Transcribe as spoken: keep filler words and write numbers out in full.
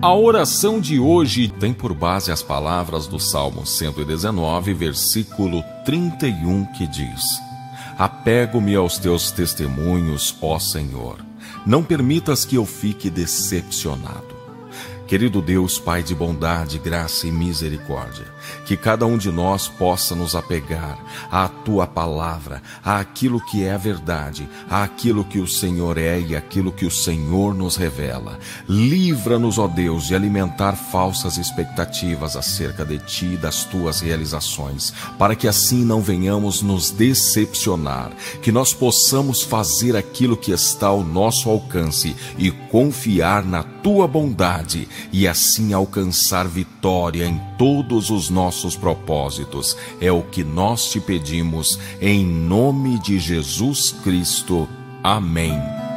A oração de hoje tem por base as palavras do Salmo cento e dezenove, versículo trinta e um, que diz: Apego-me aos teus testemunhos, ó Senhor. Não permitas que eu fique decepcionado. Querido Deus, Pai de bondade, graça e misericórdia, que cada um de nós possa nos apegar à Tua palavra, àquilo que é a verdade, àquilo que o Senhor é e àquilo que o Senhor nos revela. Livra-nos, ó Deus, de alimentar falsas expectativas acerca de Ti e das Tuas realizações, para que assim não venhamos nos decepcionar, que nós possamos fazer aquilo que está ao nosso alcance e confiar na Tua bondade, e assim alcançar vitória em todos os nossos propósitos. É o que nós te pedimos, em nome de Jesus Cristo. Amém.